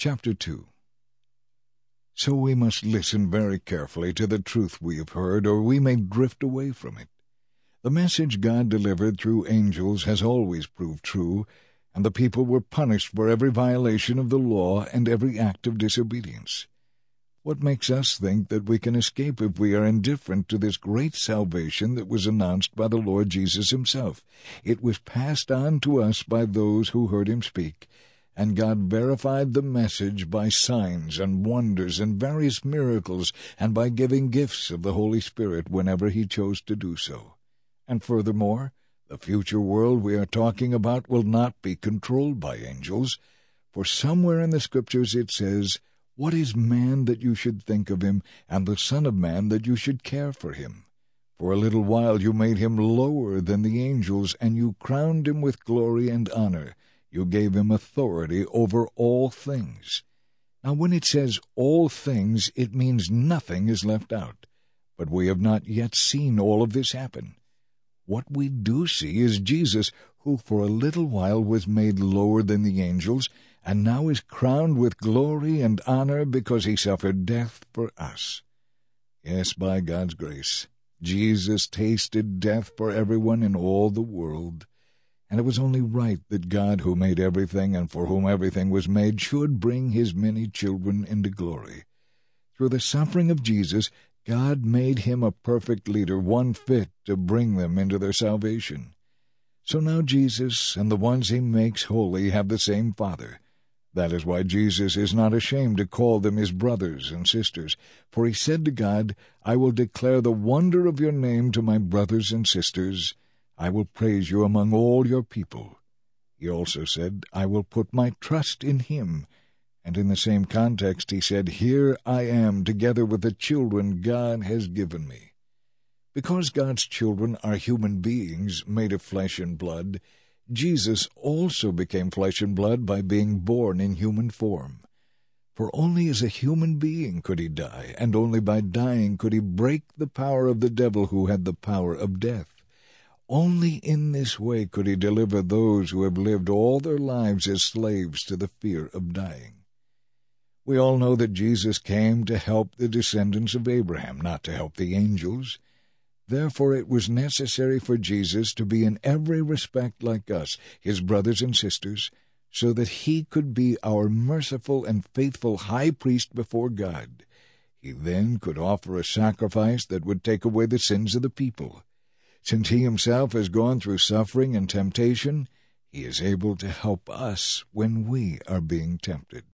Chapter 2. So we must listen very carefully to the truth we have heard, or we may drift away from it. The message God delivered through angels has always proved true, and the people were punished for every violation of the law and every act of disobedience. What makes us think that we can escape if we are indifferent to this great salvation that was announced by the Lord Jesus himself? It was passed on to us by those who heard him speak, and God verified the message by signs and wonders and various miracles, and by giving gifts of the Holy Spirit whenever he chose to do so. And furthermore, the future world we are talking about will not be controlled by angels, for somewhere in the Scriptures it says, "What is man that you should think of him, and the Son of Man that you should care for him? For a little while you made him lower than the angels, and you crowned him with glory and honor. You gave him authority over all things." Now when it says all things, it means nothing is left out. But we have not yet seen all of this happen. What we do see is Jesus, who for a little while was made lower than the angels, and now is crowned with glory and honor because he suffered death for us. Yes, by God's grace, Jesus tasted death for everyone in all the world, and it was only right that God, who made everything and for whom everything was made, should bring his many children into glory. Through the suffering of Jesus, God made him a perfect leader, one fit to bring them into their salvation. So now Jesus and the ones he makes holy have the same Father. That is why Jesus is not ashamed to call them his brothers and sisters. For he said to God, "I will declare the wonder of your name to my brothers and sisters. I will praise you among all your people." He also said, "I will put my trust in him." And in the same context he said, "Here I am, together with the children God has given me." Because God's children are human beings made of flesh and blood, Jesus also became flesh and blood by being born in human form. For only as a human being could he die, and only by dying could he break the power of the devil who had the power of death. Only in this way could he deliver those who have lived all their lives as slaves to the fear of dying. We all know that Jesus came to help the descendants of Abraham, not to help the angels. Therefore it was necessary for Jesus to be in every respect like us, his brothers and sisters, so that he could be our merciful and faithful high priest before God. He then could offer a sacrifice that would take away the sins of the people. Since he himself has gone through suffering and temptation, he is able to help us when we are being tempted.